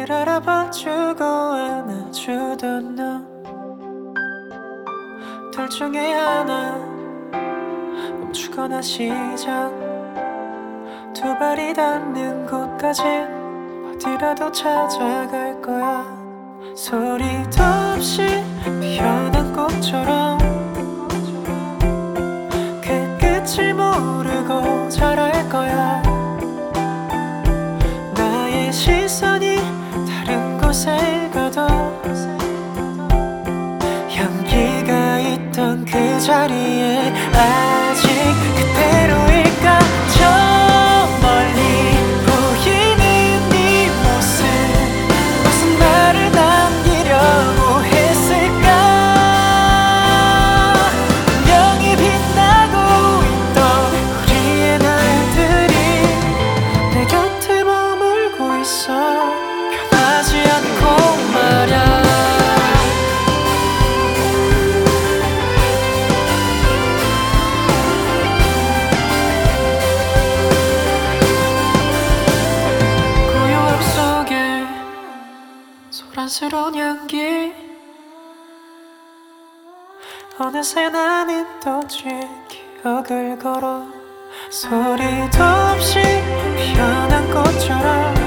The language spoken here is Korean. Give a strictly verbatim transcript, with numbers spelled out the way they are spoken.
늘 알아봐주고 안아주던 너, 둘 중에 하나 멈추거나 시작, 두 발이 닿는 곳까진 어디라도 찾아갈 거야. 소리도 없이 피어난 꽃처럼 그 끝을 모르고 자랄 거야. 나의 시선이 다른 곳에 가도 향기가 있던 그 자리에 아직 그대로일까. 저 멀리 보이는 네 모습, 무슨 말을 남기려고 했을까. 분명히 빛나고 있던 우리의 날들이 내 곁에 머물고 있어, 변하지 않고 말야. 소란스러운 향기, 어느새 나는 또 쥐 기억을 걸어. 소리도 없이 피어난 꽃처럼